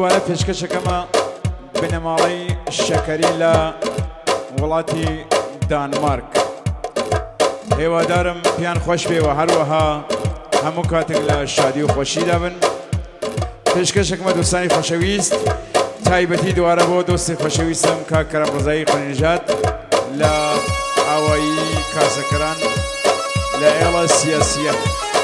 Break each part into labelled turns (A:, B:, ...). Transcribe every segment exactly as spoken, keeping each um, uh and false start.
A: دوارە پێشکەشەکەمە بنەماڵەی شەکەری لە وڵاتی دانمارک. هێوادارم پیان خۆش بێەوە هەروەها هەموو کاتێک لە شادی و خۆشیدا بن. پێشکەشێکمە دوستانی خۆشەویست تایبەتی دوارە بۆ دۆستی خۆشەویستم کاک کەرەم ڕزایی خۆنیژاد لە ئاوایی کاسەکەران لە ئێڵە سیاسیە.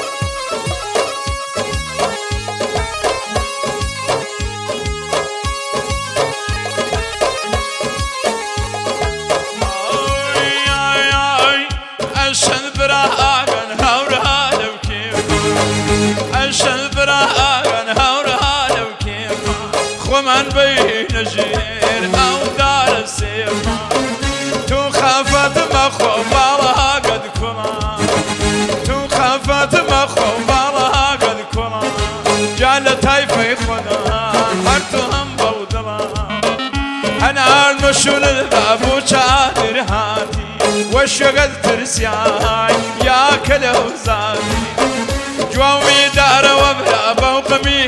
B: من بين جير أو دار السيما تو خافت مخوف على قد كنا تو خافت مخوف على قد كنا جالت هاي في خنا هرتهم بودلا أنا المشون الباب وشادر هاتي وشغل ترسياي يا كلو زادي جوامي دار وبلا بوقمي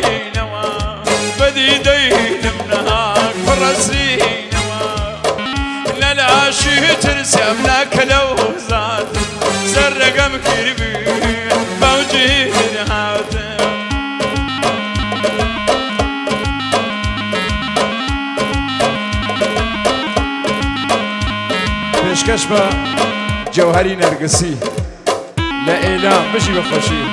B: بديدين منهاك فرسين لا لا شي ترسمنا كلو زاد سرقم كربين موجي هاتم
A: پێشکەش بە جەوهەری نەرگسی لە ئێلام بژی بەخۆشی.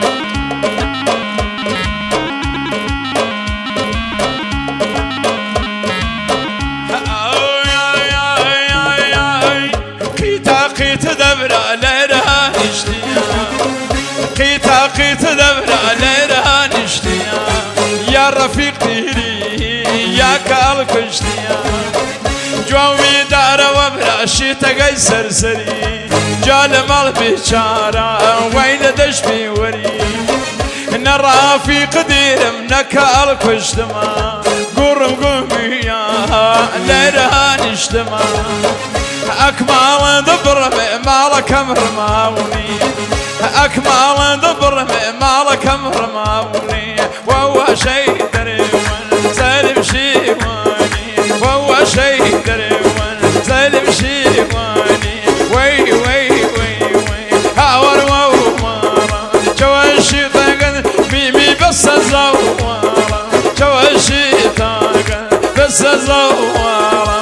B: قيتا قيتا دبرا ليرها نشتيا يا رفيق تيري يا كال كشتيا جوامي دار وبرا شيتا قاي سرسري جال مال بيشارا وين دش بيوري ان الرفيق دير منك الكشتما قرم قوميا ليرها نشتما اكمال دبر مالك مرماوني أكمل دبر مالك مرماوني وهو شيء دريون سالم شيواني وهو شيء دريون سالم شيواني وي وي وي وي هاور ومارا جوا الشيطان ميمي بس الزوارا جوا الشيطان بس الزوارا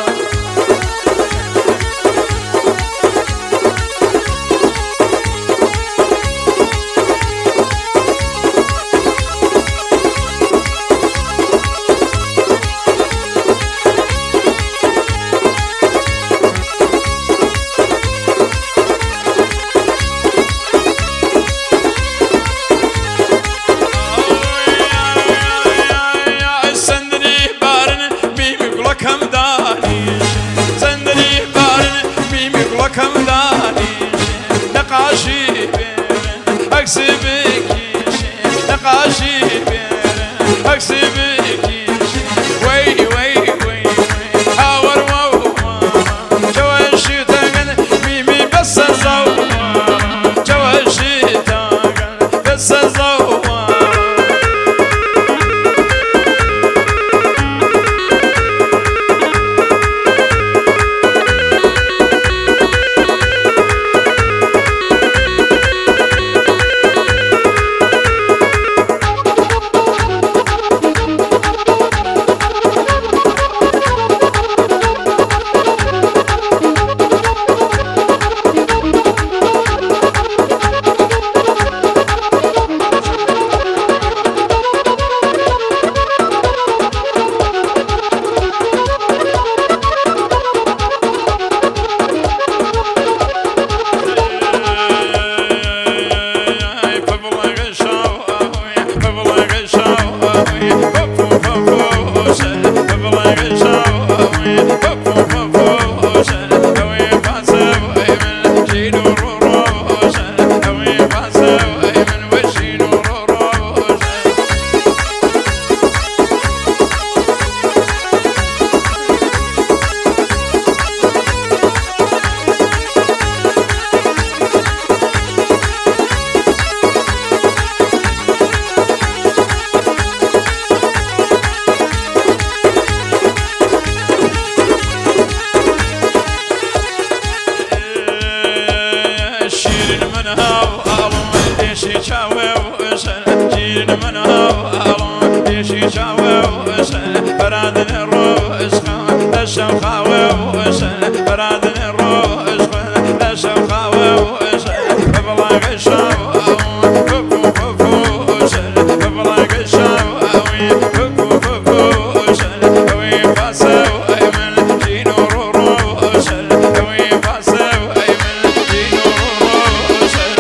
B: جيل من هاوالم ليشي شاوي وسن جيل من هاوالم ليشي شاوي وسن برادن الروس خان لشم خاوي وسن برادن الروس خان لشم خاوي وسن ببلاغ الشاوي كوكو كوكو وسن ببلاغ الشاوي كوكو كوكو وسن وي فاسو ايمن جينو رورو وسن وي فاسو ايمن جينو رورو وسن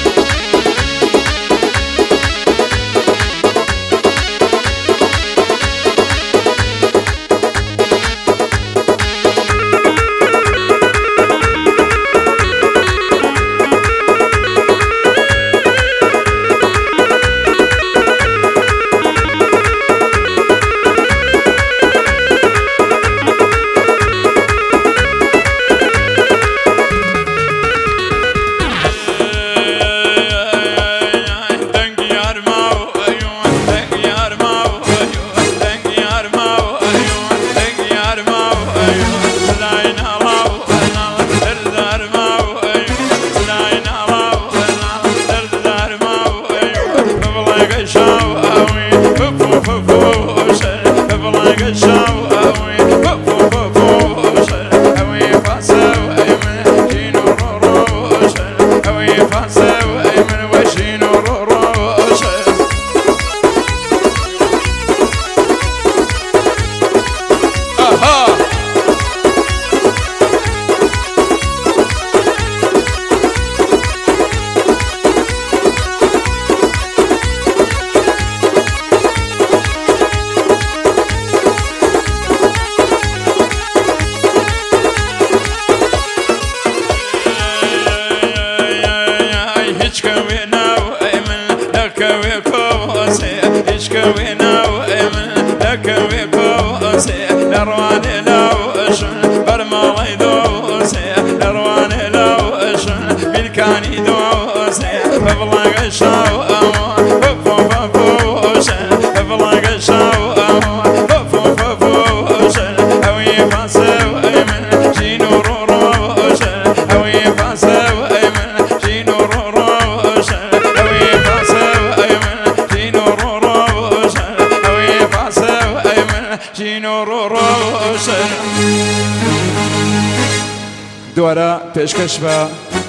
A: دوارا پیشکش با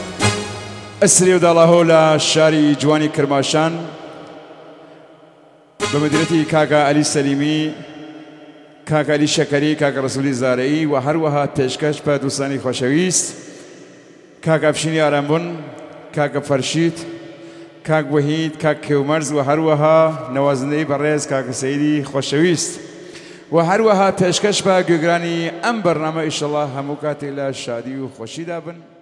A: اسری و دالاهولا شاری جوانی کرماشان بمديرتي كاكا علي سليمي كاكا علي شكري كاكا رسولي زارعي و هر وها پیشکش با دوستانی خوشویست كاكا افشيني آرامبون كاكا فرشيد كاك وحيد كاك كيومرز و هر وها نوازنده برز كاكا سيدي خوشويست و هر وها پیشکش با گوگرانی ام برنامه انشالله همو کاتی لا شادی و خوشی دابن